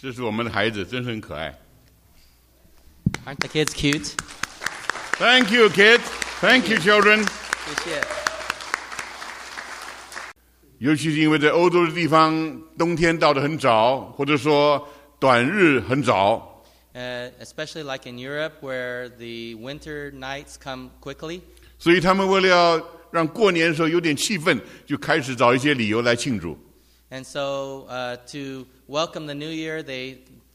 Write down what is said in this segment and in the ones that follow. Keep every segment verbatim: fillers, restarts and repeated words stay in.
这是我们的孩子，真是很可爱。 Aren't the kids cute? Thank you, kids. Thank you, children. 谢谢。 尤其是因为在欧洲的地方，冬天到得很早，或者说短日很早。 Uh, especially like in Europe, where the winter nights come quickly. 所以他们为了要让过年的时候有点气氛，就开始找一些理由来庆祝。 And so, uh, to welcome the new year, they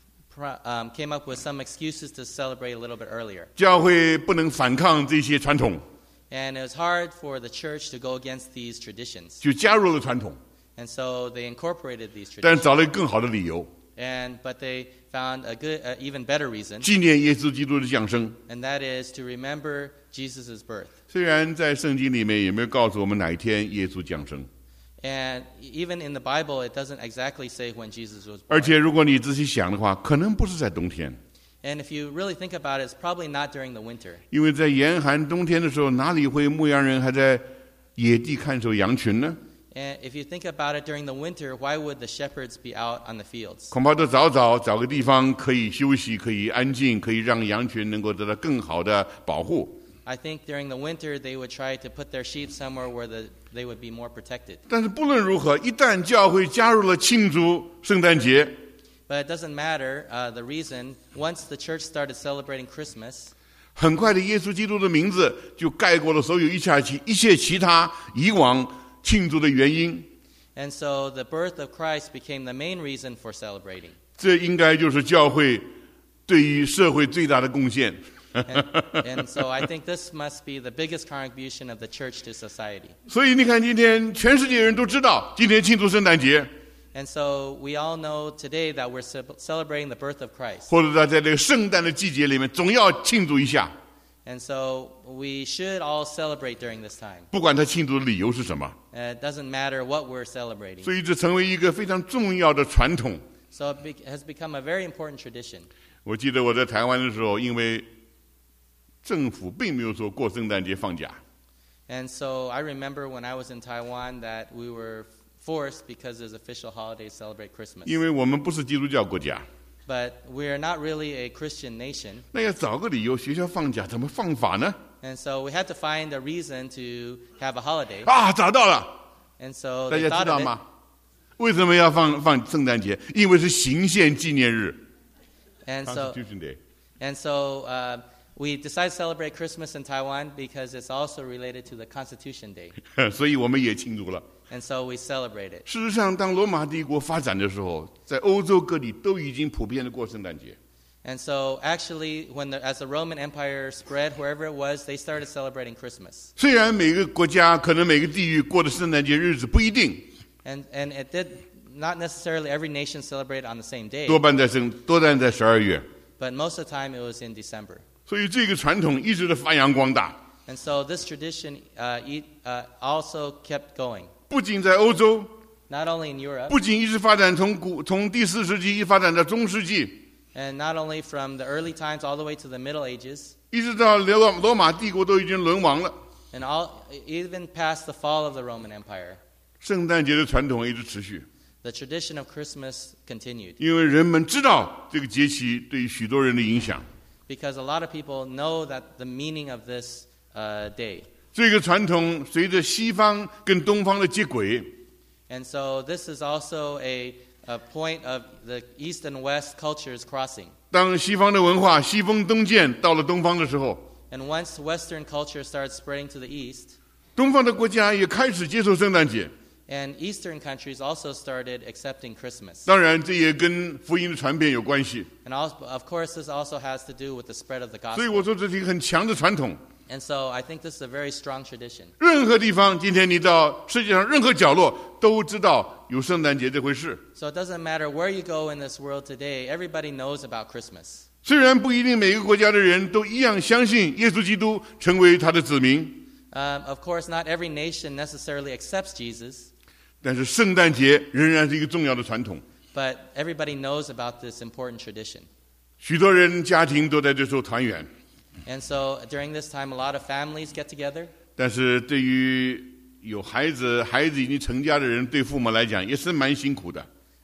um, came up with some excuses to celebrate a little bit earlier. 教会不能反抗这些传统， And it was hard for the church to go against these traditions. 就加入了传统， And so they incorporated these 但是 traditions. 找了一个更好的理由， And but they found a good, uh, even better reason, 纪念耶稣基督的降生。 and that is to remember Jesus' birth. 虽然在圣经里面也没有告诉我们哪一天耶稣降生， And even in the Bible, it doesn't exactly say when Jesus was 而 born. 且如果你仔细想的话，可能不是在冬天， And if you really think about it, it's probably not during the winter. 因为在严寒冬天的时候，哪里会牧羊人还在野地看守羊群呢？ And if you think about it during the winter, why would the shepherds be out on the fields? 恐怕都早早找个地方可以休息，可以安静，可以让羊群能够得到更好的保护。 I think during the winter, they would try to put their sheep somewhere where the, they would be more protected. 但是不论如何，一旦教会加入了庆祝圣诞节， But it doesn't matter uh, the reason. Once the church started celebrating Christmas, 很快的，耶稣基督的名字就盖过了所有一切其一切其他以往庆祝的原因。 and so the birth of Christ became the main reason for celebrating. 这应该就是教会对于社会最大的贡献。 And, and so I think this must be the biggest contribution of the church to society. 所以你看，今天全世界人都知道，今天庆祝圣诞节， And so we all know today that we're ce- celebrating the birth of Christ. 或者在在这个圣诞的季节里面，总要庆祝一下， And so we should all celebrate during this time. 不管他庆祝的理由是什么。 Uh, it doesn't matter what we're celebrating. 所以这成为一个非常重要的传统。 So it be- has become a very important tradition. 我记得我在台湾的时候，因为政府并没有说过圣诞节放假， And so I remember when I was in Taiwan that we were forced because there's official holidays to celebrate Christmas. 因为我们不是基督教国家， But we're not really a Christian nation. 那要找个理由，学校放假怎么放法呢？ And so we had to find a reason to have a holiday. 啊，找到了， And so 大 they 家知 thought 道 of it. 吗？为什么要放放圣诞节？因为是行宪纪念日 And so, ，Constitution Day。 and so uh, we decided to celebrate Christmas in Taiwan because it's also related to the Constitution Day. 所以我们也庆祝了。 And so we celebrate it. 事实上，当罗马帝国发展的时候，在欧洲各地都已经普遍的过圣诞节。 And so actually, when the, as the Roman Empire spread, wherever it was, they started celebrating Christmas. 虽然每个国家可能每个地域过的圣诞节日子不一定， And, and it did not necessarily every nation celebrate on the same day, 多半在圣，多半在十二月。 but most of the time it was in December. 所以这个传统一直的发扬光大， And so this tradition uh, e- uh, also kept going, 不仅在欧洲， not only in Europe, 不仅一直发展从古从第四世纪一发展到中世纪， and not only from the early times all the way to the Middle Ages, 一直到罗罗马帝国都已经沦亡了， and all, even past the fall of the Roman Empire. 圣诞节的传统一直持续， The tradition of Christmas continued 因为人们知道这个节期对于许多人的影响。 because a lot of people know that the meaning of this uh, day. 这个传统随着西方跟东方的接轨， And so this is also a, a point of the East and West cultures crossing. 当西方的文化西风东渐到了东方的时候， And once Western culture started spreading to the East, 东方的国家也开始接受圣诞节。 and Eastern countries also started accepting Christmas. 当然，这也跟福音的传遍有关系。 And also, of course, this also has to do with the spread of the 所以 gospel. 我说这是一个很强的传统。 And so I think this is a very strong tradition. 任何地方，今天你到世界上任何角落，都知道有圣诞节这回事。 So it doesn't matter where you go in this world today, everybody knows about Christmas. 虽然不一定每个国家的人都一样相信耶稣基督成为他的子民， Um, of course, not every nation necessarily accepts Jesus, 但是圣诞节仍然是一个重要的传统。 but everybody knows about this important tradition. 许多人家庭都在这时候团圆， And so during this time, a lot of families get together. 但是对于有孩子、孩子已经成家的人，对父母来讲也是蛮辛苦的。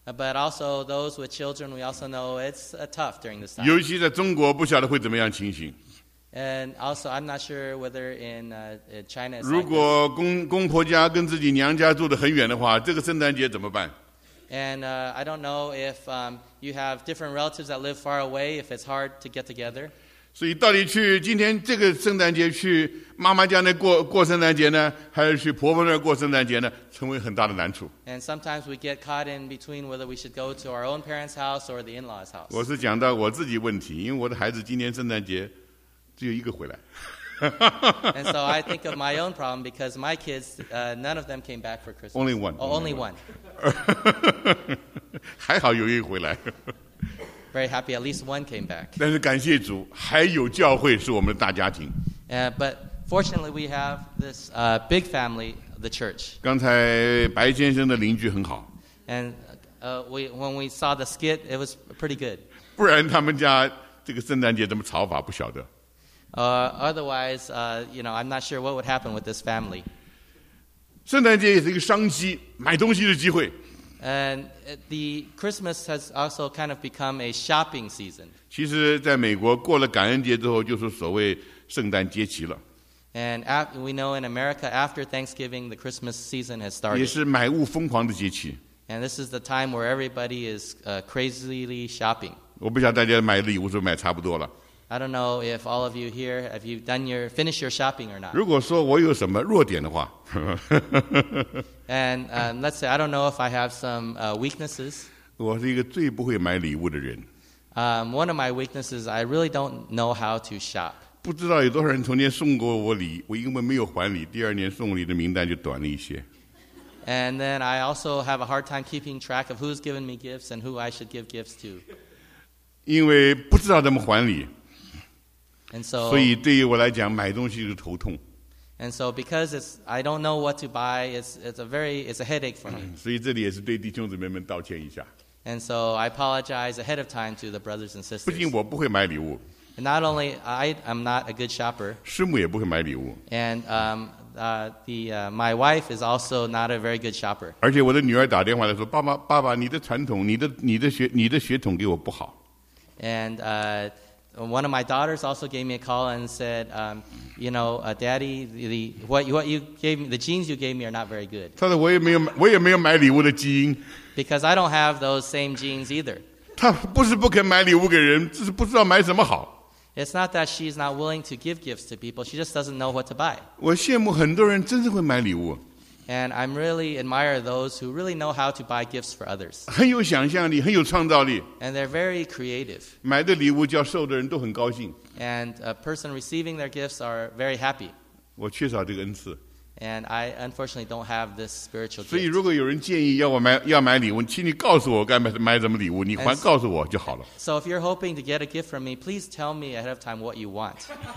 Uh, But also those with children, we also know it's uh, tough during this time. 尤其在中国，不晓得会怎么样情形。 And also, I'm not sure whether in uh, in China it's 如 like this. 果公公婆家跟自己娘家住得很远的话，这个圣诞节怎么办？ And uh, I don't know if um, you have different relatives that live far away, if it's hard to get together. 所以到底去今天这个圣诞节去妈妈家那过过圣诞节呢，还是去婆婆那儿过圣诞节呢？成为很大的难处。 And sometimes we get caught in between whether we should go to our own parents' house or the in-laws' house. 我是讲到我自己问题，因为我的孩子今年圣诞节只有一个回来。 And so I think of my own problem because my kids, uh, none of them came back for Christmas. Only one. Oh, only one. 还好有一个回来。 Very happy, at least one came back. 但是感谢主，还有教会是我们的大家庭。 Uh, but fortunately, we have this uh, big family, the church. 刚才白先生的邻居很好， And uh, we, when we saw the skit, it was pretty good. 不然他们家这个圣诞节怎么吵法不晓得。 Uh, otherwise, uh, you know, I'm not sure what would happen with this family. 圣诞节也是一个商机、买东西的机会。 And uh, the Christmas has also kind of become a shopping season. 其实，在美国过了感恩节之后，就是所谓圣诞节期了， And af- we know in America, after Thanksgiving, the Christmas season has 也 started. 是买物疯狂的节期。 And this is the time where everybody is uh, crazily shopping. 我不晓得大家买礼物是不是买差不多了。 I don't know if all of you here, have you done your, finished your shopping or not? 如果说我有什么弱点的话， And um, let's say, I don't know if I have some uh, weaknesses. 我是一个最不会买礼物的人。 Um, one of my weaknesses, I really don't know how to shop. 不知道有多少人从前送过我礼，我因为没有还礼，第二年送礼的名单就短了一些。 And then I also have a hard time keeping track of who's given me gifts and who I should give gifts to. 因为不知道怎么还礼， And so, 所以对于我来讲，买东西是头痛。 and so because it's, I don't know what to buy, it's, it's a very, it's a headache for me. 所以这里也是对弟兄姊妹们道歉一下。 And so I apologize ahead of time to the brothers and 不仅 sisters. 我不会买礼物， And not only I, I'm not a good shopper, 师母也不会买礼物， and um, uh, the uh, my wife is also not a very good shopper. 而且我的女儿打电话来说：“爸爸，爸爸，你的传统，你的你的血你的血统给我不好。” And uh, one of my daughters also gave me a call and said, um, you know, uh, Daddy, the, the, what, you, what you gave me, the genes you gave me are not very good. 他说：“我也没有我也没有买礼物的基因。” Because I don't have those same genes either. 他不是不肯买礼物给人，只是不知道买什么好。 It's not that she's not willing to give gifts to people. She just doesn't know what to buy. 我羡慕很多人真是会买礼物， And I'm really admire those who really know how to buy gifts for others. 很有想象力，很有创造力。 And they're very creative. 买的礼物叫受的人都很高兴。 And a person receiving their gifts are very happy. 我缺少这个恩赐， And I unfortunately don't have this spiritual 所以 gift. 如果有人建议要我买要买礼物，请你告诉我该买买什么礼物，你还告诉我就好了。 So if you're hoping to get a gift from me, please tell me ahead of time what you want.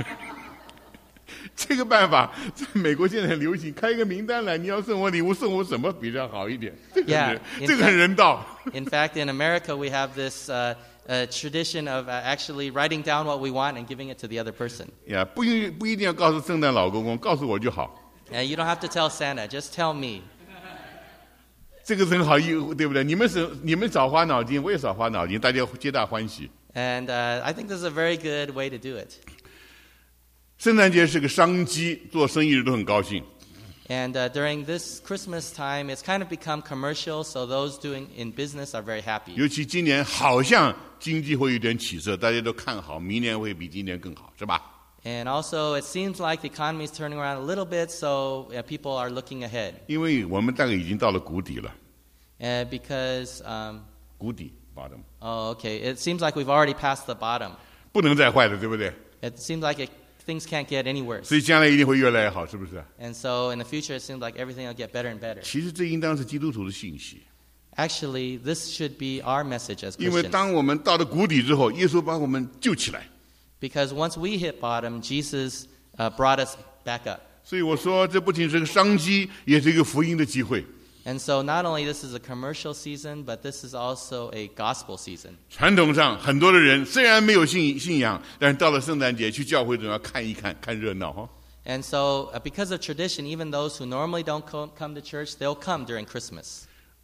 这个办法在美国现在很流行，开一个名单来，你要送我礼物，送我什么比较好一点？这个很 Yeah, in 这个很人道。 In fact, in America, we have this uh, uh, tradition of uh, actually writing down what we want and giving it to the other person. 呀，不一不一定要告诉圣诞老公公，告诉我就好。 And you don't have to tell Santa, just tell me. 这个是很好，对不对？你们是你们少花脑筋，我也少花脑筋，大家皆大欢喜。 And uh, I think this is a very good way to do it. 圣诞节是个商机，做生意的都很高兴。 And uh, during this Christmas time, it's kind of become commercial, so those doing in business are very happy. 尤其今年好像经济会有点起色，大家都看好，明年会比今年更好，是吧？ And also, it seems like the economy is turning around a little bit, so uh, people are looking ahead. 因为我们大概已经到了谷底了， Uh, because, um, 谷底 bottom， oh, okay, it seems like we've already passed the bottom. 不能再坏了，对不对？ It seems like it, things can't get any worse. 所以将来一定会越来越好，是不是？ And so in the future, it seems like everything will get better and better. 其实这应当是基督徒的信息， Actually, this should be our message as 因为 Christians. 当我们到了谷底之后，耶稣把我们救起来。 Because once we hit bottom, Jesus uh, brought us back up. 所以我说，这不仅是个商机，也是一个福音的机会。 And so not only this is a commercial season, but this is also a gospel season. 传统上，很多的人虽然没有信信仰，但是到了圣诞节去教会总要看一看，看热闹哈。 And so uh, because of tradition, even those who normally don't co- come to church, they'll come during Christmas.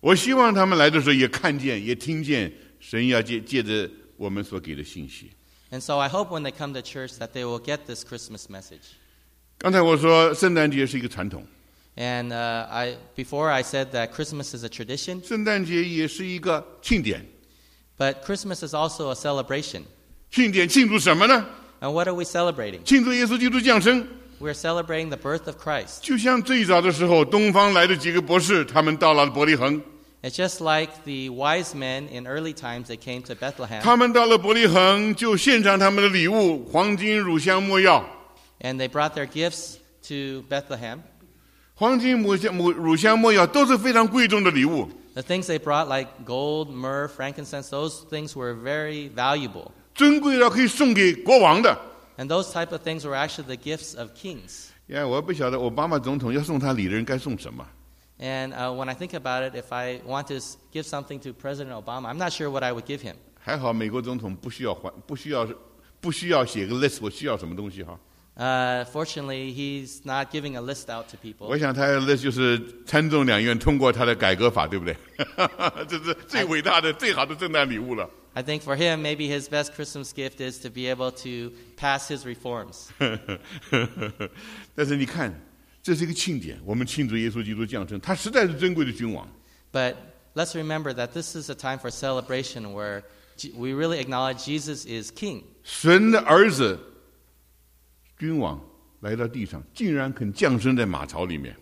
我希望他们来的时候也看见也听见神要借借着我们所给的信息。 And so I hope when they come to church that they will get this Christmas message. 刚才我说圣诞节是一个传统， And uh, I, before I said that Christmas is a tradition, 圣诞节也是一个庆典。 but Christmas is also a celebration. 庆典庆祝什么呢？ And what are we celebrating? 庆祝耶稣基督降生。 We're celebrating the birth of Christ. 就像最早的时候，东方来的几个博士，他们到了伯利恒， It's just like the wise men in early times, they came to Bethlehem, 他们到了伯利恒就献上他们的礼物，黄金、乳香、没药。 and they brought their gifts to Bethlehem. 黄金、母香、母乳香、没药都是非常贵重的礼物， The things they brought, like gold, myrrh, frankincense, those things were very valuable. 尊贵到可以送给国王的。 And those type of things were actually the gifts of kings. 呀，我不晓得奥巴马总统要送他礼的人该送什么。 And uh, when I think about it, if I want to s- give something to President Obama, I'm not sure what I would give him. 还好美国总统不需要还，不需要不需要写个 list， 我需要什么东西哈。 Uh, fortunately, he's not giving a list out to 我 people. 想他的 list 就是参众两院通过他的改革法，对不对？这是最伟大的、最好的圣诞礼物了。 I think for him, maybe his best Christmas gift is to be able to pass his reforms. 但是你看，这是一个庆典，我们庆祝耶稣基督降生，他实在是珍贵的君王。 But let's remember that this is a time for celebration where J- we really acknowledge Jesus is king. 神的儿子，君王来到地上，竟然肯降生在马槽里面。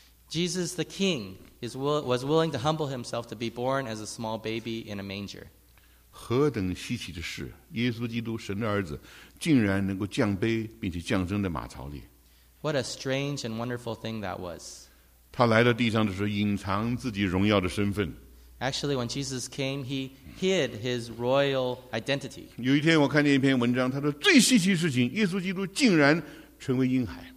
Jesus the king is will, was willing to humble himself to be born as a small baby in a manger. 何等稀奇的事！耶稣基督，神的儿子，竟然能够降卑，并且降生在马槽里。 What a strange and wonderful thing that was. 他来到地上的时候，隐藏自己荣耀的身份。 Actually, when Jesus came, he hid his royal identity. 有一天，我看见一篇文章，他说最稀奇的事情，耶稣基督竟然成为婴孩。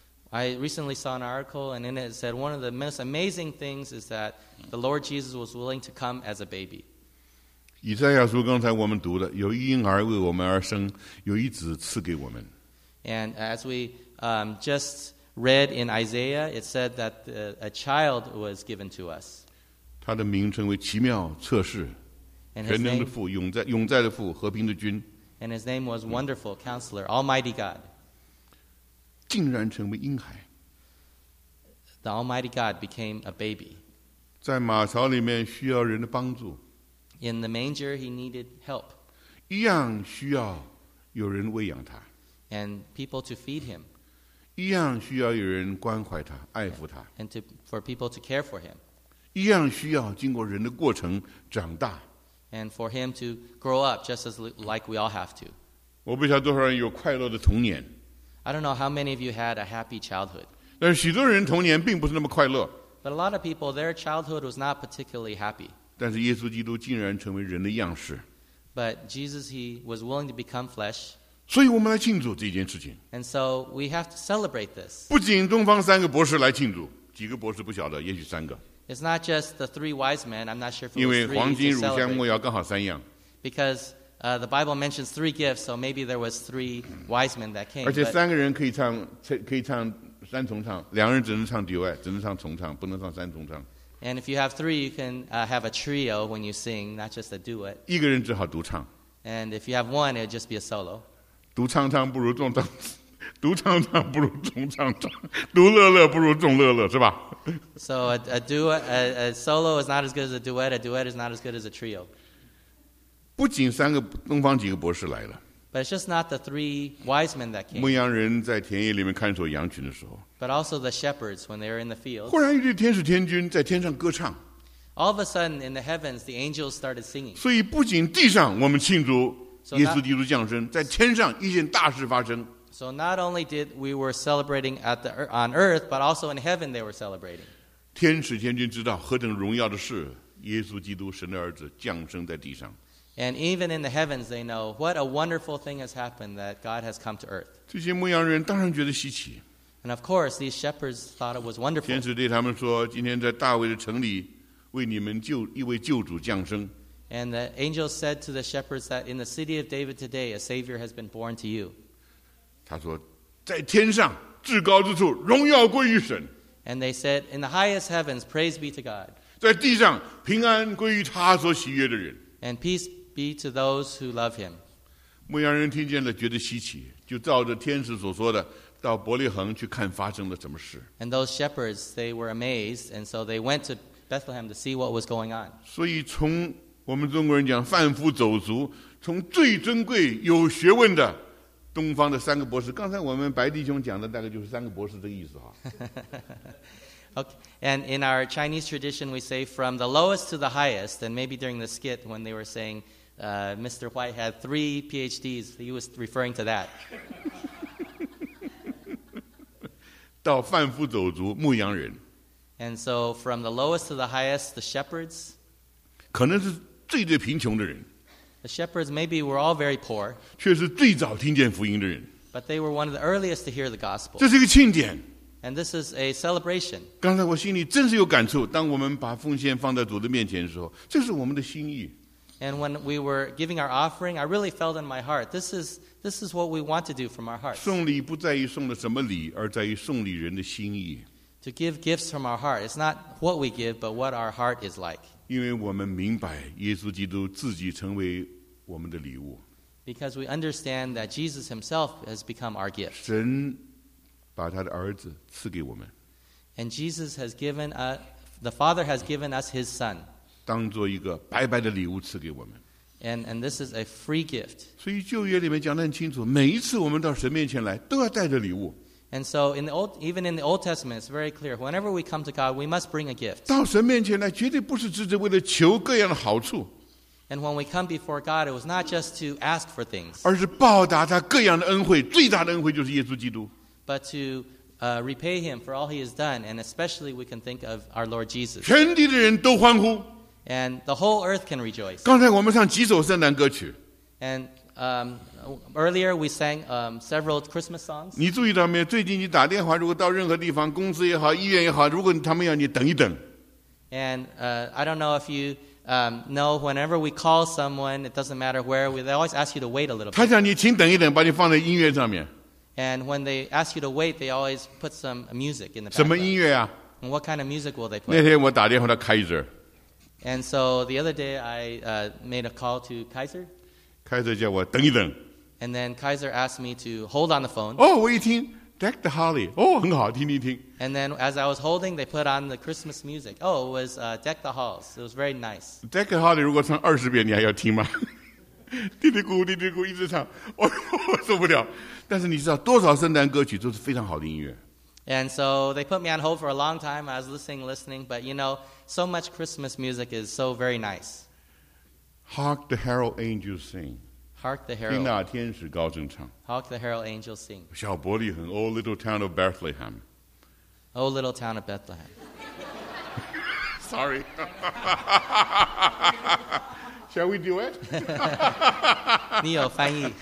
I recently saw an article, and in it it said one of the most amazing things is that the Lord Jesus was willing to come as a baby. 以赛亚书刚才我们读的，有一婴儿为我们而生，有一子赐给我们。 And as we um, just read in Isaiah, it said that uh, a child was given to us. 他的名称为奇妙测试， And his 全能的 name, 父，永在永在的父，和平的君， and his name was Wonderful Counselor, Almighty God. 竟然成为婴孩， The Almighty God became a baby. 在马槽里面需要人的帮助， In the manger, he needed help 一样需要有人喂养他， and people to feed him 一样需要有人关怀他、爱抚他， and to, for people to care for him 一样需要经过人的过程长大。 and for him to grow up just as li- like we all have to. 我不晓得多少人有快乐的童年， I don't know how many of you had a happy childhood, 但是许多人童年并不是那么快乐。 but a lot of people, their childhood was not particularly happy. 但是耶稣基督竟然成为人的样式， But Jesus, he was willing to become flesh, 所以我们来庆祝这件事情。 and so we have to celebrate this. 不仅东方三个博士来庆祝，几个博士不晓得，也许三个， It's not just the three wise men. I'm not sure if it 因 was 为 three 黄金、 to 乳香、 celebrate. 没药刚好三样， Because uh, the Bible mentions three gifts, so maybe there was three wise men that came. 而且 But, 三个人可以唱，可以唱三重唱，两个人只能唱 duet， 只能唱重唱，不能唱三重唱。 and if you have three, you can uh, have a trio when you sing, not just a duet. 一个人只好独唱， And if you have one, it would just be a solo. 独唱唱不如众唱，独唱唱不如众唱唱，独乐乐不如众乐乐，是吧？ So a, a duet, a, a solo is not as good as a duet. A duet is not as good as a trio. 不仅三个东方几个博士来了， But it's just not the three wise men that 牧 came, 羊人在田野里面看守羊群的时候， but also the shepherds when they were in the field. 忽然一队天使天军在天上歌唱。 All of a sudden, in the heavens, the angels started singing. 所以不仅地上我们庆祝 So 耶 now- 稣基督降生，在天上一件大事发生。 So not only did we were celebrating at the, ear- on earth, but also in heaven they were celebrating. 天使天军知道何等荣耀的事，耶稣基督神的儿子降生在地上。 And even in the heavens, they know what a wonderful thing has happened that God has come to earth. 这些牧羊人当然觉得稀奇。 And of course, these shepherds thought it was wonderful. 天使对他们说：“今天在大卫的城里，为你们救一位救主降生。 And the angels said to the shepherds that in the city of David today, a Savior has been born to you. ” 他说：“在天上至高之处，荣耀归于神； And they said, in the highest heavens, praise be to God. 在地上平安归于他所喜悦的人。 And peace be to those who love him. 牧羊人听见了，觉得稀奇，就照着天使所说的，到伯利恒去看发生了什么事。 And those shepherds, they were amazed, and so they went to Bethlehem to see what was going on. 所以从我们中国人讲贩夫走卒，从最尊贵有学问的东方的三个博士，刚才我们白弟兄讲的大概就是三个博士这个意思哈。 Okay. And in our Chinese tradition, we say from the lowest to the highest. And maybe during the skit, when they were saying uh, Mister White had three P H Ds, he was referring to that. 到贩夫走卒、牧羊人， And so from the lowest to the highest, the shepherds. 可能是最最贫穷的人， The shepherds maybe were all very poor, 却是最早听见福音的人。 but they were one of the earliest to hear the gospel. 这是一个庆典。 And this is a celebration. 刚才我心里真是有感触，当我们把奉献放在主的面前的时候，这是我们的心意。 And when we were giving our offering, I really felt in my heart, this is, this is what we want to do from our hearts. 送礼不在于送的什么礼，而在于送礼人的心意。 To give gifts from our heart. It's not what we give, but what our heart is like. 因为我们明白耶稣基督自己成为我们的礼物， Because we understand that Jesus himself has become our gift. 神把他的儿子赐给我们， And Jesus has given us, the Father has given us his Son. 当做一个白白的礼物赐给我们。 And, and this is a free gift. 所以旧约里面讲得很清楚，每一次我们到神面前来，都要带着礼物。 And so in the old, even in the Old Testament, it's very clear. Whenever we come to God, we must bring a gift. 到神面前来，绝对不是只是为了求各样的好处， And when we come before God, it was not just to ask for things, 而是报答他各样的恩惠。最大的恩惠就是耶稣基督。 but to uh, repay him for all he has done. And especially we can think of our Lord Jesus. 全地的人都欢呼。 And the whole earth can rejoice. 刚才我们唱几首圣诞歌曲， And um, earlier we sang um, several Christmas songs. 你注意到没有？最近你打电话，如果到任何地方，公司也好，医院也好，如果他们要你等一等， And uh, I don't know if you um, know, whenever we call someone, it doesn't matter where, we, they always ask you to wait a little 他 bit. 讲你请等一等，把你放在音乐上面。 And when they ask you to wait, they always put some music in the 什么音 background. 乐啊？ And what kind of music will they 那 play? 天我打电话到 Kaiser， And so the other day I uh, made a call to Kaiser. Kaiser 叫我等一等。 And then Kaiser asked me to hold on the phone. 哦，我一听 Deck the Holly， 哦，很好，听听听。 And then as I was holding, they put on the Christmas music. Oh, it was uh, Deck the Halls. It was very nice. Deck the Holly 如果唱二十遍，你还要听吗？嘀嘀咕嘀嘀咕一直唱，我我受不了。但是你知道多少圣诞歌曲都是非常好的音乐。 And so they put me on hold for a long time. I was listening, listening. But you know, so much Christmas music is so very nice. Hark the herald angels sing， Hark the 听 herald, 那天使高声唱。 hark the herald angels sing. 小伯利恒 ，O little town of Bethlehem。 O little town of Bethlehem. Sorry 。Shall we do it？ 你有翻译。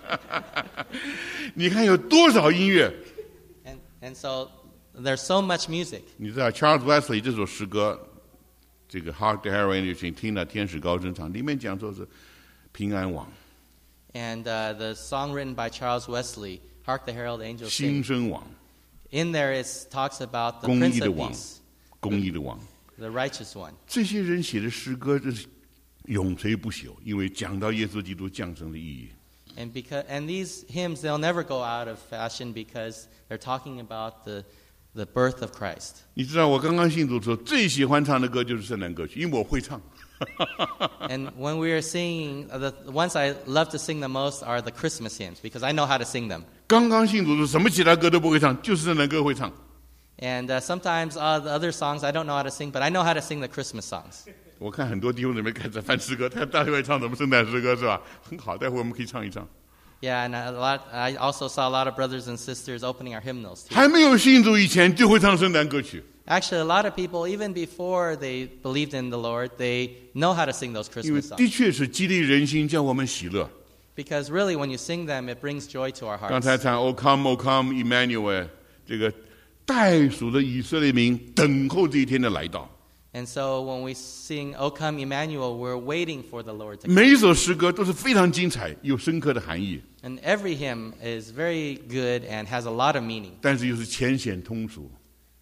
你看有多少音乐？ And, and so there's so much music. 你知道 Charles Wesley 这首诗歌，这个 Hark the herald angels sing， 听了天使高声唱，里面讲说是平安王、 And uh, the song written by Charles Wesley, Hark the herald angels 新 sing. 生王、 In there it talks about the 公 Prince 义的 of 王、 Peace, 公义的王。 the righteous one. 这些人写的诗歌真是永垂不朽，因为讲到耶稣基督降生的意义。 And because and these hymns, they'll never go out of fashion because they're talking about the the birth of Christ. 你知道我刚刚信主的时候，最喜欢唱的歌就是圣诞歌曲，因为我会唱。 And when we are singing, uh, the, the ones I love to sing the most are the Christmas hymns because I know how to sing them. 刚刚信主的时候，什么其他歌都不会唱，就是圣诞歌会唱。 And uh, sometimes uh, the other songs I don't know how to sing, but I know how to sing the Christmas songs. 我看很多弟兄姊妹开始翻诗歌，他大概会唱什么圣诞诗歌是吧？很好，待会我们可以唱一唱。 Yeah, and a lot. I also saw a lot of brothers and sisters opening our hymnals too. 还没有信主以前就会唱圣诞歌曲， Actually, a lot of people, even before they believed in the Lord, they know how to sing those 因为 Christmas 的 songs. 确是激励人心，叫我们喜乐。 Because really, when you sing them, it brings joy to our 刚 hearts. 才唱 O come, O come, Emmanuel， 这个代属的以色列民等候这一天的来到。 And so when we sing, O come Emmanuel, we're waiting for the Lord to come. 每一首诗歌都是非常精彩，有深刻的含义， And every hymn is very good and has a lot of meaning. 但是又是浅显通俗。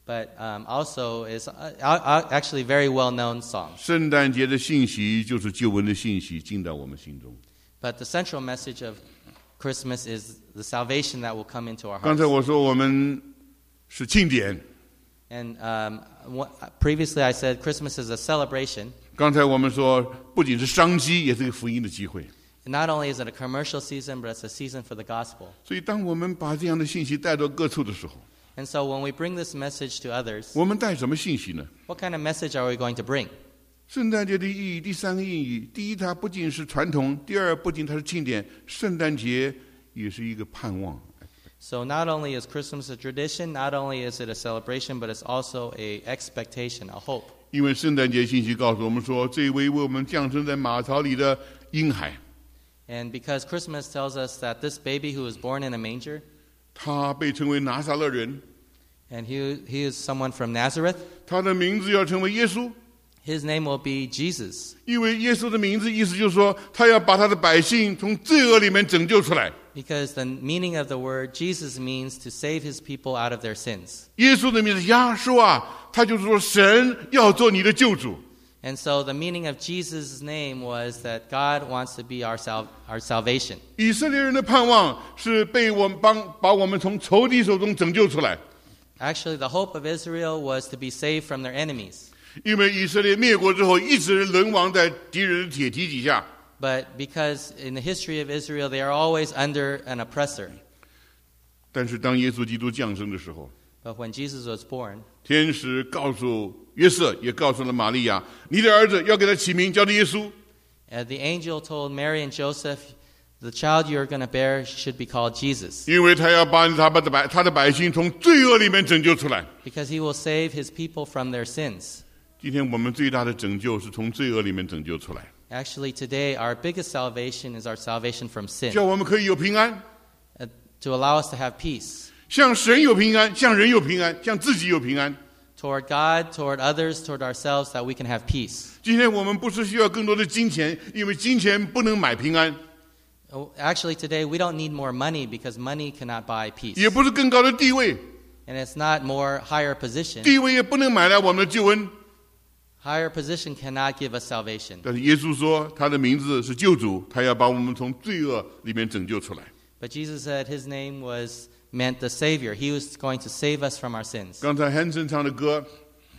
but um, also is uh, uh, actually very well-known song. 圣诞节的信息就是救恩的信息进到我们心中。 But the central message of Christmas is the salvation that will come into our 刚才 hearts. 我说我们是庆典， And um, what, previously I said Christmas is a celebration. 刚才我们说不仅是商机，也是个福音的机会。 And not only is it a commercial season, but it's a season for the gospel. 所以当我们把这样的信息带到各处的时候， And so when we bring this message to others, 我们带什么信息呢？ what kind of message are we going to bring? 圣诞节的意义，第三个意义，第一，它不仅是传统；第二，不仅它是庆典，圣诞节也是一个盼望。 So not only is Christmas a tradition, not only is it a celebration, but it's also a expectation, a hope. 因为圣诞节信息告诉我们说，这位为我们降生在马槽里的婴孩， And because Christmas tells us that this baby who was born in a manger, 他被称为拿撒勒人， and he, he is someone from Nazareth, 他的名字要成为耶稣。 his name will be Jesus. 因为耶稣的名字意思就是说，他要把他的百姓从罪恶里面拯救出来。 Because the meaning of the word Jesus means to save his people out of their sins. 耶稣的名字亚述啊，他就是说神要做你的救主。 And so the meaning of Jesus' name was that God wants to be our sal- our salvation. 以色列人的盼望是被我们帮把我们从仇敌手中拯救出来， Actually, the hope of Israel was to be saved from their enemies. 因为以色列灭国之后一直沦亡在敌人的铁蹄底下。 But because in the history of Israel, they are always under an oppressor. 但是当耶稣基督降生的时候， But when Jesus was born, 天使告诉约瑟，也告诉了玛利亚，你的儿子要给他起名叫做耶稣， uh, the angel told Mary and Joseph, the child you're going to bear should be called Jesus, 因为他要把他的百他的百姓从罪恶里面拯救出来。 because he will save his people from their sins. 今天我们最大的拯救是从罪恶里面拯救出来， Actually, today, our biggest salvation is our salvation from sin, 叫我们可以有平安， uh, to allow us to have peace 向神有平安，向人有平安，向自己有平安。 toward God, toward others, toward ourselves, that we can have peace. 今天我们不是需要更多的金钱，因为金钱不能买平安， Oh, Actually, today, we don't need more money because money cannot buy peace. 也不是更高的地位， And it's not more higher position. 地位也不能买来我们的救恩。 Higher position cannot give us salvation. 但是耶稣说，他的名字是救主，他要把我们从罪恶里面拯救出来。 But Jesus said his name was meant the Savior. He was going to save us from our sins. 刚才 Hanson 唱的歌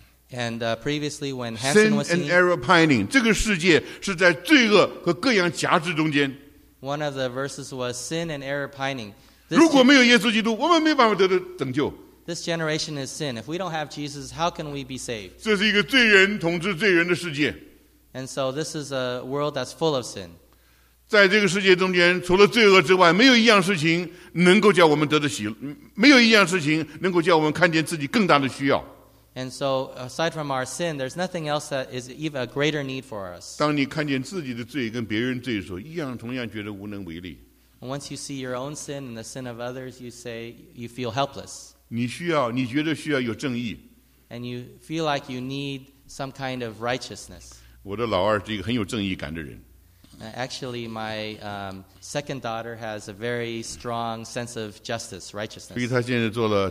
And uh, previously, when ，Sin Hanson was and singing, error pining， 这个世界是在罪恶和各样夹制中间。 one of the verses was sin and error pining. This, 如果没有耶稣基督，我们没办法得到拯救。 this generation is sin. If we don't have Jesus, how can we be saved? 这是一个罪人统治罪人的世界， And so this is a world that's full of sin. 在这个世界中间，除了罪恶之外，没有一样事情能够叫我们得到喜，没有一样事情能够叫我们看见自己更大的需要。 And so aside from our sin, there's nothing else that is even a greater need for us. 当你看见自己的罪跟别人罪的时候，一样同样觉得无能为力。 And once you see your own sin and the sin of others, you say you feel helpless. 你需要，你觉得需要有正义。 And you feel like you need some kind of righteousness. 我的老二是一个很有正义感的人， Uh, actually, my um, second daughter has a very strong sense of justice, 所以 righteousness, 他现在做了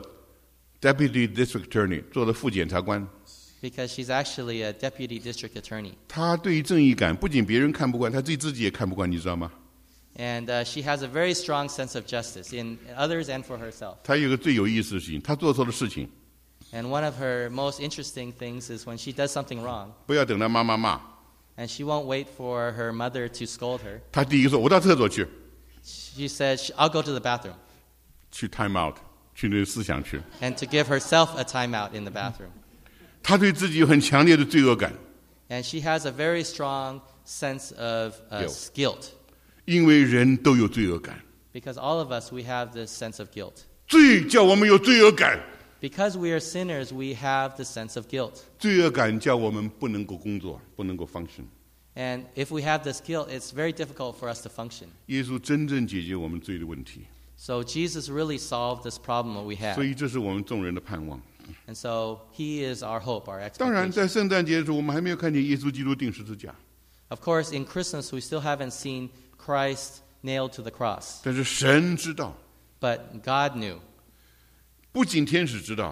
Deputy District Attorney， 做了副检察官。 because she's actually a deputy district attorney. 他对于正义感，不仅别人看不惯，他对自己也看不惯，你知道吗？ And uh, she has a very strong sense of justice in others and for herself. 他有一个最有意思的事情，他做错的事情， And one of her most interesting things is when she does something wrong, 不要等他妈妈骂， and she won't wait for her mother to scold her. 他第一个说：“我到厕所去， She says, I'll go to the bathroom, 去 time out， 去那个思想去。 and to give herself a timeout in the bathroom. ” 他对自己有很强烈的罪恶感， And she has a very strong sense of uh, Guilt. guilt, 因为人都有罪恶感， because all of us, we have this sense of guilt. 罪叫我们有罪恶感， Because we are sinners, we have the sense of guilt. 罪恶感叫我们不能够工作，不能够 function。 And if we have this guilt, it's very difficult for us to function. 耶稣真正解决我们罪的问题， So Jesus really solved this problem that we 所 have. 以这是我们众人的盼望。 And so he is our hope, our 当然， expectation. 在圣诞节的时候，我们还没有看见耶稣基督钉十字架， Of course, in Christmas, we still haven't seen Christ nailed to the cross. 但是神知道， But God knew. 不仅天使知道，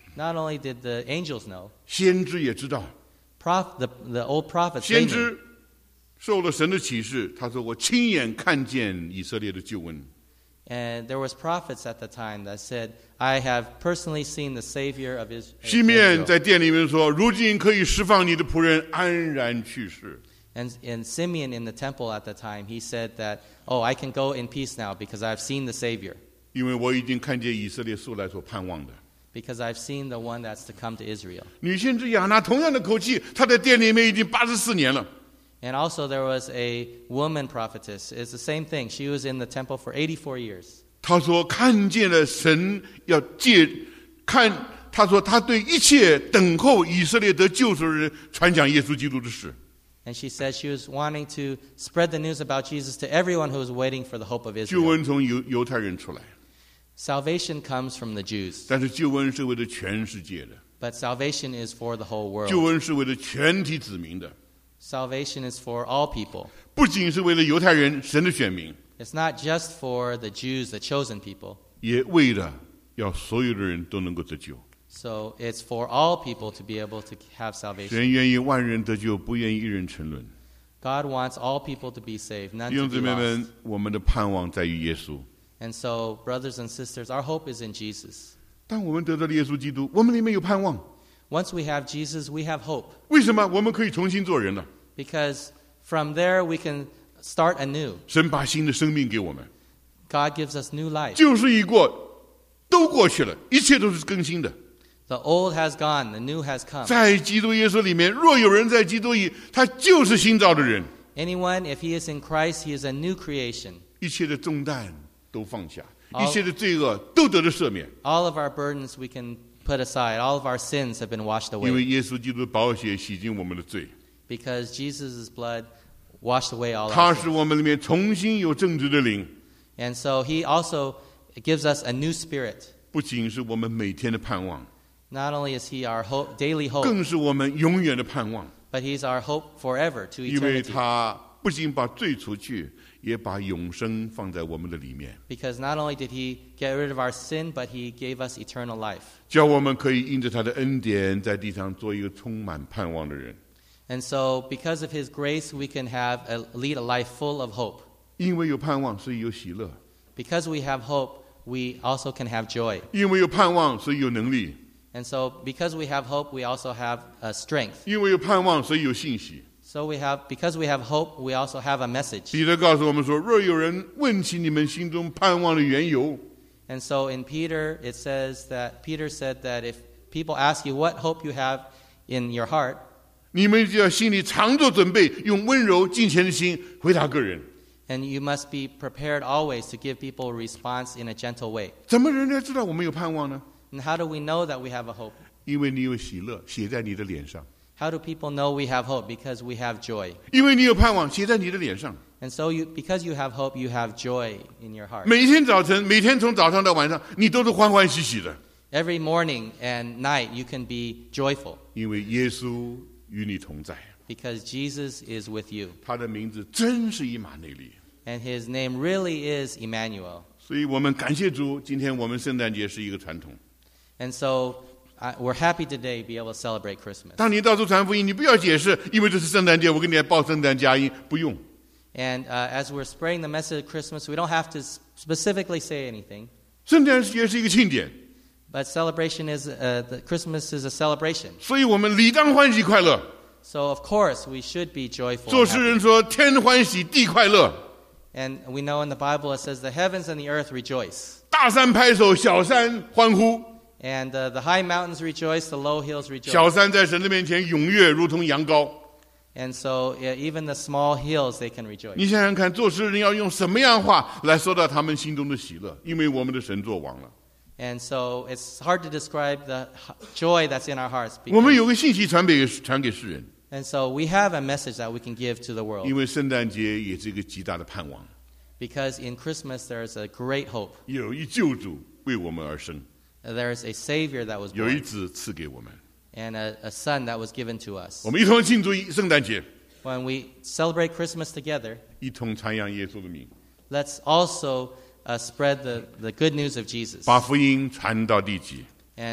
Not only did the angels know, 先知也知道。 prof, the, the old prophets, they 先 knew. 知受了神的启示，他说：“我亲眼看见以色列的救恩。” And there was prophets at the time that said, I have personally seen the Savior of Is- 西面 Israel. 在殿里面说：“如今可以释放你的仆人安然去世。” And, and Simeon in the temple at the time, he said that, oh, I can go in peace now because I've seen the Savior. 因为我已经看见以色列素来所盼望的。 Because I've seen the one that's to come to Israel. 女先知亚拿同样的口气，她在殿里面已经八十四年了。 And also there was a woman prophetess. It's the same thing. She was in the temple for eighty-four years. 她说看见了神要借看，她说她对一切等候以色列得救赎的人传讲耶稣基督的事。 And she said she was wanting to spread the news about Jesus to everyone who was waiting for the hope of 救 Israel. 恩从犹犹太人出来， Salvation comes from the Jews, 但是救恩是为了全世界的， but salvation is for the whole 救 world. 恩是为了全体子民的， Salvation is for all people. 不仅是为了犹太人神的选民， It's not just for the Jews, the chosen people. 也为了要所有的人都能够得救。 So it's for all people to be able to have salvation. 神愿意万人得救，不愿意一人沉沦。 God wants all people to be saved, none 弟 to 兄 be 姊妹们 lost.， 我们的盼望在于耶稣。 And so, brothers and sisters, our hope is in Jesus. 当我们得到了耶稣基督，我们里面有盼望。 Once we have Jesus, we have hope. 为什么我们可以重新做人呢？ Because from there we can start anew. 神把新的生命给我们， God gives us new life. 旧事已过，都过去了，一切都是更新的。 The old has gone, the new has come. 在基督耶稣里面，若有人在基督里，他就是新造的人， Anyone, if he is in Christ, he is a new creation. 一切的重担都放下， 好一切的罪恶都得了赦免， All of our burdens we can put aside. All of our sins have been washed 因为 away 耶稣基督的宝血洗净我们的罪， because Jesus' blood washed away all 他 our 使 sins. 我们里面重新有正直的灵， And so he also gives us a new spirit. 不仅是我们每天的盼望， Not only is he our hope, daily hope, 更是我们永远的盼望， but he's our hope forever to 因为 eternity. 他不仅把罪除去，也把永生放在我们的里面， Because not only did he get rid of our sin, but he gave us eternal life. 叫我们可以因着他的恩典，在地上做一个充满盼望的人。 And so because of his grace, we can have a, lead a life full of hope. 因为有盼望，所以有喜乐； Because we have hope, we also can have joy. 因为有盼望，所以有能力； And so because we have hope, we also have uh, strength. 因为有盼望，所以有信息。 So we have, because we have hope, we also have a message. 彼得告诉我们说：“若有人问起你们心中盼望的缘由， And so in Peter, it says that Peter said that if people ask you what hope you have in your heart, 你们就要心里常做准备，用温柔敬虔的心回答个人。 and you must be prepared always to give people a response in a gentle way. 怎么人家知道我们有盼望呢？ And how do we know that we have a hope? 因为你有喜乐写在你的脸上， How do people know we have hope? Because we have joy. 因为你有盼望写在你的脸上。 And so you, because you have hope, you have joy in your heart. 每天早晨，每天从早上到晚上，你都是欢欢喜喜的， Every morning and night you can be joyful 因为耶稣与你同在。 because Jesus is with you. 他的名字真是以马内利。 And his name really is Emmanuel. 所以我们感谢主，今天我们圣诞节是一个传统。 And so uh, we're happy today to be able to celebrate Christmas. 当你到处传福音，你不要解释，因为这是圣诞节，我给你来报圣诞佳音，不用。 And uh, as we're spreading the message of Christmas, we don't have to s- specifically say anything. 圣诞节是一个庆典， But celebration is, uh, the Christmas is a celebration. 所以我们理当欢喜快乐。 So of course we should be joyful. 做 and 诗 happy. 人说：“天欢喜，地快乐。 And we know in the Bible it says the heavens and the earth rejoice. 大山拍手，小山欢呼。 And uh, the high mountains rejoice, the low hills rejoice. 小山在神的面前踊跃，如同羊羔。 And so yeah, even the small hills, they can rejoice. 你想想看，做诗人要用什么样话来说到他们心中的喜乐？因为我们的神作王了。 And so it's hard to describe the h- joy that's in our hearts. 我们 Because, 有个信息传给传给世人， and so we have a message that we can give to the world. 因为圣诞节也是一个极大的盼望， Because in Christmas there's a great hope. 有一救主为我们而生， There's a Savior that was 有一 born 子赐给我们。 and a, a Son that was given to us. 我们一同庆祝圣诞节， When we celebrate Christmas together, 一同传扬耶稣的名， let's also uh, spread the, the good news of Jesus 把福音传到地极。 and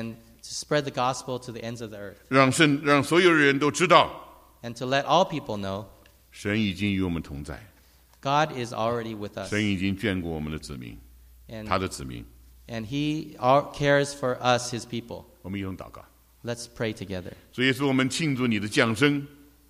spread the gospel to the ends of the earth, 让圣让所有人都知道， and to let all people know 神已经与我们同在， God is already with us, 神已经眷顾我们的子民， and, 他的子民。 and He all cares for us, His people. 我们一同祷告。 Let's pray together. 主耶稣，我们庆祝你的降生，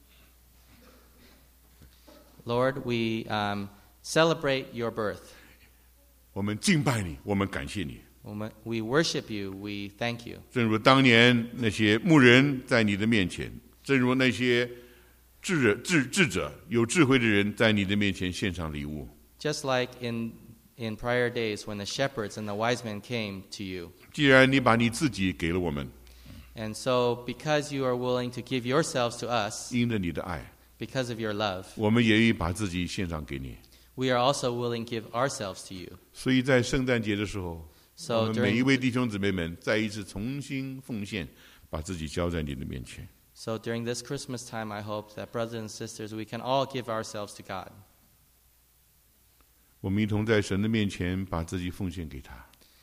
Lord, we um, celebrate your birth. 我们敬拜你，我们感谢你。 We worship you, we thank you. 正如当年那些牧人在你的面前，正如那些智者、智智者、有智慧的人在你的面前献上礼物。 Just like in, in prior days when the shepherds and the wise men came to you. 既然你把你自己给了我们， And so because you are willing to give yourselves to us, 因着你的爱， because of your love, 我们也愿意把自己献上给你。 we are also willing to give ourselves to you. 所以在圣诞节的时候， So 我们每一 during, 位弟兄姊妹们再一次重新奉献，把自己交在你的面前。 so during this Christmas time, I hope that brothers and sisters, we can all give ourselves to God. 我们一同在神的面前把自己奉献给他，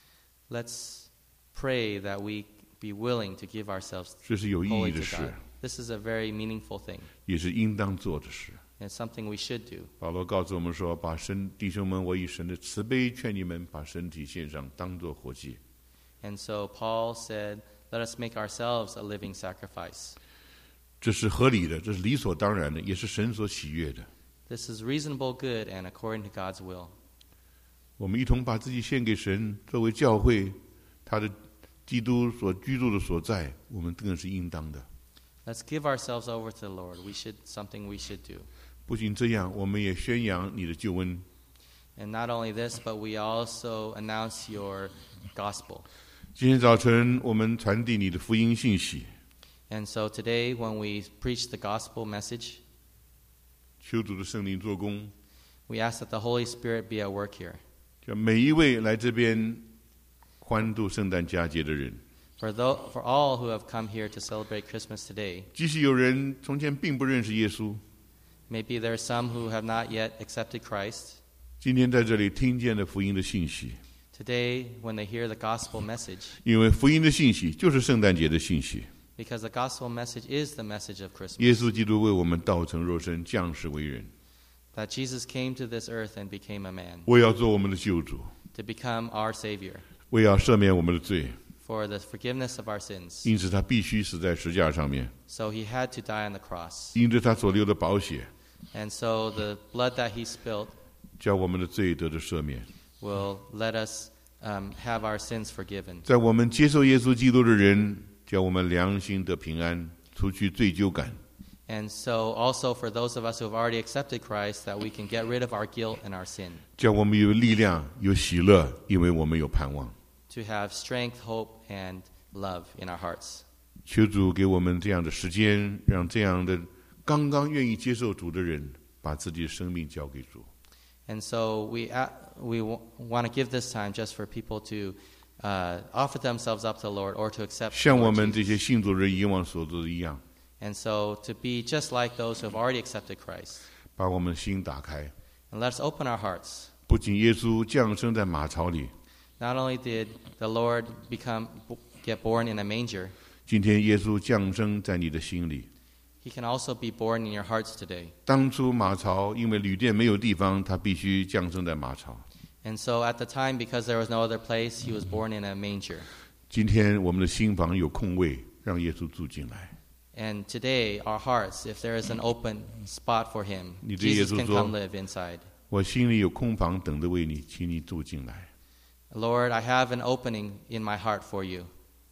Let's pray that we be willing to give ourselves 这是有意义 wholly 的 to 事， God. This is a very meaningful thing, 也是应当做的事。 and something we should do. 保罗告诉我们说：“把身弟兄们，我以神的慈悲劝你们，把身体献上，当作活祭。 And so Paul said, let us make ourselves a living sacrifice. 这是合理的，这是理所当然的，也是神所喜悦的。 This is reasonable, good, and according to God's will. 我们一同把自己献给神，作为教会，他的基督所居住的所在，我们更是应当的。 Let's give ourselves over to the Lord. We should something we should do. 不仅这样，我们也宣扬你的救恩。 And not only this, but we also announce your gospel. 今天早晨，我们传递你的福音信息， And so today, when we preach the gospel message, 求主的圣灵做工， we ask that the Holy Spirit be at work here. 叫每一位来这边欢度圣诞佳节的人， For, tho- for all who have come here to celebrate Christmas today, 即使有人从前并不认识耶稣， maybe there are some who have not yet accepted Christ. 今天在这里听见了福音的信息， Today, when they hear the gospel message, 因为福音的信息就是圣诞节的信息。 because the gospel message is the message of Christmas, 耶稣基督为我们道成肉身，降世为人， that Jesus came to this earth and became a man 为要做我们的救主， to become our Savior 为要赦免我们的罪， for the forgiveness of our sins. 因此他必须死在石架上面， So he had to die on the cross. 因着他所流的宝血， And so the blood that he spilled 叫我们的罪得着赦免。 will let us um, have our sins forgiven. 在我们接受耶稣基督的人，叫我们良心得平安，除去罪疚感。 And so also for those of us who have already accepted Christ, that we can get rid of our guilt and our sin, 叫我们有力量、有喜乐，因为我们有盼望。 to have strength, hope, and love in our hearts. 求主给我们这样的时间，让这样的刚刚愿意接受主的人，把自己的生命交给主。 And so we uh, we w- want to give this time just for people to uh, offer themselves up to the Lord or to accept the 像我 Lord 们这 Jesus. 些信主人以往所做的一样， And so to be just like those who have already accepted Christ. 把我们的心打开。 And let's open our hearts. 不仅耶稣降生在马槽里， Not only did the Lord become get born in a manger, 今天耶稣降生在你的心里。 he can also be born in your hearts today. 当初马槽因为旅店没有地方，他必须降生在马槽。 And so at the time, because there was no other place, he was born in a manger. 今天我们的心房有空位，让耶稣住进来。 And today, our hearts, if there is an open spot for him, 你对耶稣 Jesus can 说， come live inside. 我心里有空房等着为你，请你住进来。 Lord, I have an opening in my heart for you.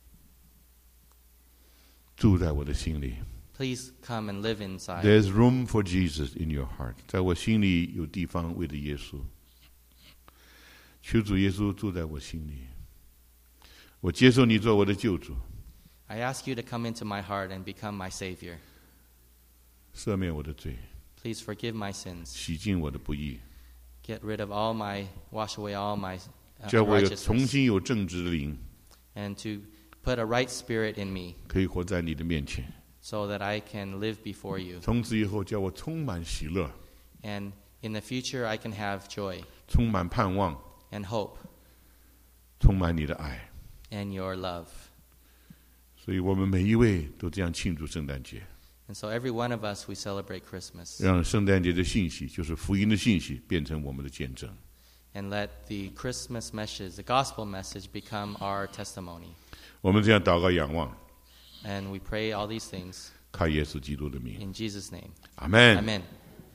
住在我的心里。 Please come and live inside. There's room for Jesus in your heart， 在我心里有地方为了耶稣。求主耶稣住在我心里，我接受你做我的救主， I ask you to come into my heart and become my Savior. 赦免我的罪， Please forgive my sins. 洗净我的不义， Get rid of all my, wash away all my uh, 叫我有重 unrighteousness. 新有正直的灵， And to put a right spirit in me 可以活在你的面前。 so that I can live before you. 从此以后，叫我充满喜乐， And in the future, I can have joy 充满盼望， and hope 充满你的爱。 and your love. 所以我们每一位都这样庆祝圣诞节， And so every one of us, we celebrate Christmas. 让圣诞节的信息，就是福音的信息，变成我们的见证。 And let the Christmas message, the gospel message, become our testimony. 我们这样祷告仰望， And we pray all these things 靠耶稣基督的名， in Jesus' name. 阿门。 Amen.